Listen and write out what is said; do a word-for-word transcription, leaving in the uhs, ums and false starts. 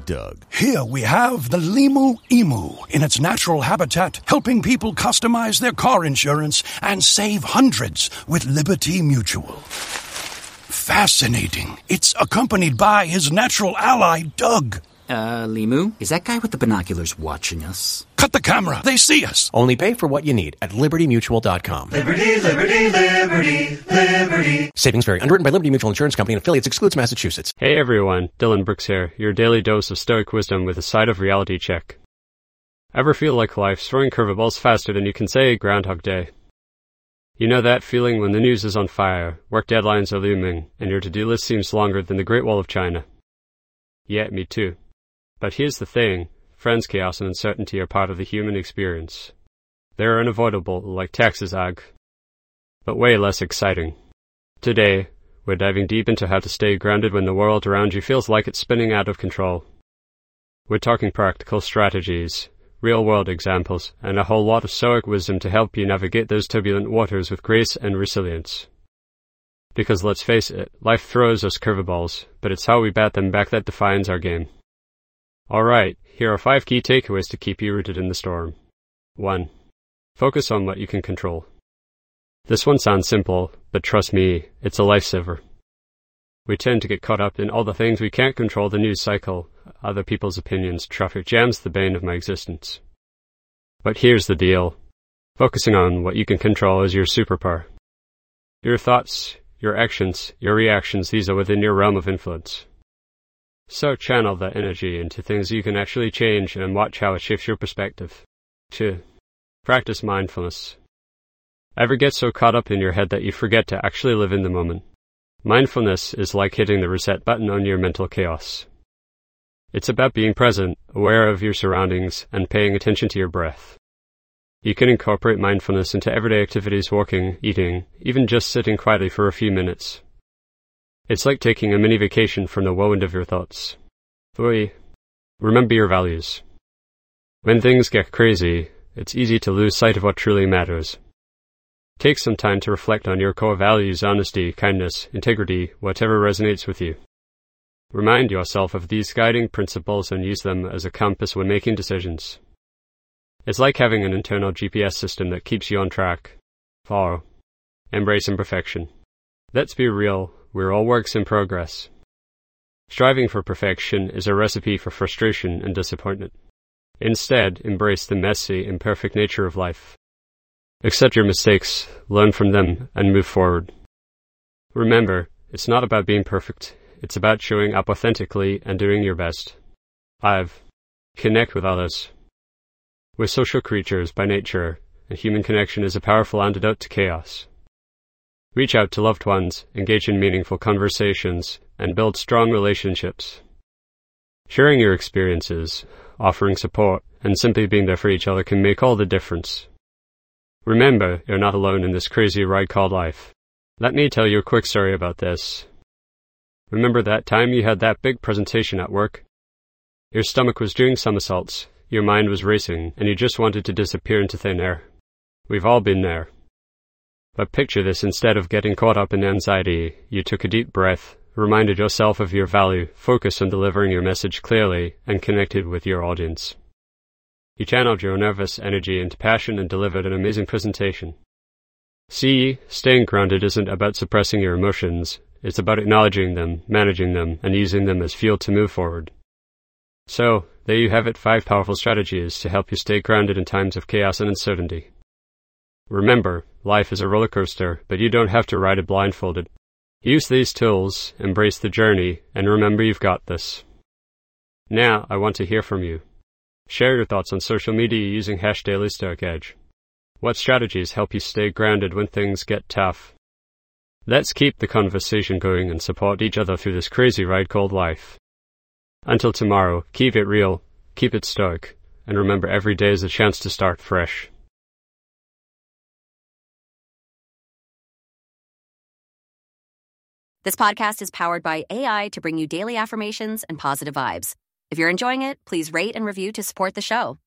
Doug. Here we have the Limu Emu in its natural habitat, helping people customize their car insurance and save hundreds with Liberty Mutual. Fascinating. It's accompanied by his natural ally, Doug. Uh, Limu, is that guy with the binoculars watching us? Cut the camera. They see us. Only pay for what you need at liberty mutual dot com. Liberty, liberty, liberty, liberty. Savings vary. Underwritten by Liberty Mutual Insurance Company and affiliates. Excludes Massachusetts. Hey everyone, Dylan Brooks here, your daily dose of stoic wisdom with a side of reality check. Ever feel like life's throwing curveballs faster than you can say Groundhog Day? You know that feeling when the news is on fire, work deadlines are looming, and your to-do list seems longer than the Great Wall of China? Yeah, me too. But here's the thing, friends, chaos and uncertainty are part of the human experience. They're unavoidable, like taxes ag, but way less exciting. Today, we're diving deep into how to stay grounded when the world around you feels like it's spinning out of control. We're talking practical strategies, real-world examples, and a whole lot of stoic wisdom to help you navigate those turbulent waters with grace and resilience. Because let's face it, life throws us curveballs, but it's how we bat them back that defines our game. Alright, here are five key takeaways to keep you rooted in the storm. one. Focus on what you can control. This one sounds simple, but trust me, it's a lifesaver. We tend to get caught up in all the things we can't control: the news cycle, other people's opinions, traffic jams, the bane of my existence. But here's the deal. Focusing on what you can control is your superpower. Your thoughts, your actions, your reactions, these are within your realm of influence. So channel that energy into things you can actually change and watch how it shifts your perspective. two. Practice mindfulness. Ever get so caught up in your head that you forget to actually live in the moment? Mindfulness is like hitting the reset button on your mental chaos. It's about being present, aware of your surroundings, and paying attention to your breath. You can incorporate mindfulness into everyday activities: walking, eating, even just sitting quietly for a few minutes. It's like taking a mini vacation from the whirlwind of your thoughts. three. Remember your values. When things get crazy, it's easy to lose sight of what truly matters. Take some time to reflect on your core values: honesty, kindness, integrity, whatever resonates with you. Remind yourself of these guiding principles and use them as a compass when making decisions. It's like having an internal G P S system that keeps you on track. four. Embrace imperfection. Let's be real, we're all works in progress. Striving for perfection is a recipe for frustration and disappointment. Instead, embrace the messy, imperfect nature of life. Accept your mistakes, learn from them, and move forward. Remember, it's not about being perfect, it's about showing up authentically and doing your best. five. Connect with others. We're social creatures by nature, and human connection is a powerful antidote to chaos. Reach out to loved ones, engage in meaningful conversations, and build strong relationships. Sharing your experiences, offering support, and simply being there for each other can make all the difference. Remember, you're not alone in this crazy ride called life. Let me tell you a quick story about this. Remember that time you had that big presentation at work? Your stomach was doing somersaults, your mind was racing, and you just wanted to disappear into thin air. We've all been there. But picture this: instead of getting caught up in anxiety, you took a deep breath, reminded yourself of your value, focused on delivering your message clearly, and connected with your audience. You channeled your nervous energy into passion and delivered an amazing presentation. See, staying grounded isn't about suppressing your emotions, it's about acknowledging them, managing them, and using them as fuel to move forward. So, there you have it, five powerful strategies to help you stay grounded in times of chaos and uncertainty. Remember, life is a roller coaster, but you don't have to ride it blindfolded. Use these tools, embrace the journey, and remember you've got this. Now, I want to hear from you. Share your thoughts on social media using hashtag Daily Stoic Edge. What strategies help you stay grounded when things get tough? Let's keep the conversation going and support each other through this crazy ride called life. Until tomorrow, keep it real, keep it stoic, and remember every day is a chance to start fresh. This podcast is powered by A I to bring you daily affirmations and positive vibes. If you're enjoying it, please rate and review to support the show.